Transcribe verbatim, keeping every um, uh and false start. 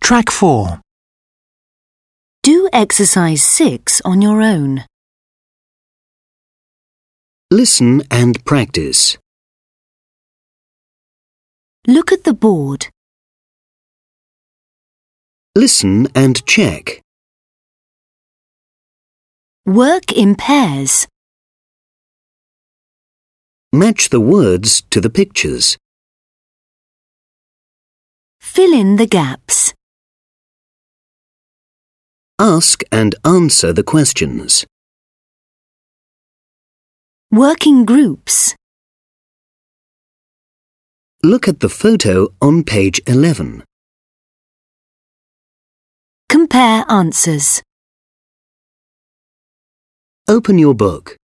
Track four. Do exercise six on your own. Listen and practice. Look at the board. Listen and check. Work in pairs. Match the words to the pictures. Fill in the gaps. Ask and answer the questions. Work in groups. Look at the photo on page eleven. Compare answers. Open your book.